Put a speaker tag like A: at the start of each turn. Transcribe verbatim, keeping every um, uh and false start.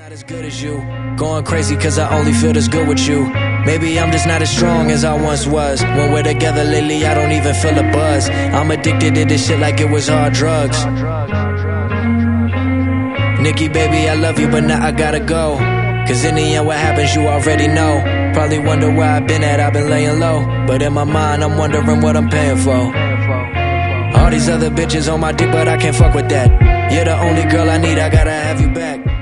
A: not as good as you. Going crazy cause I only feel this good with you. Maybe I'm just not as strong as I once was. When we're together lately I don't even feel a buzz. I'm addicted to this shit like it was hard drugs. Nikki baby I love you but now I gotta go. Cause in the end what happens you already know. Probably wonder where I've been at, I've been laying low. But in my mind I'm wondering what I'm paying for. All these other bitches on my dick but I can't fuck with that. You're the only girl I need, I gotta have you back.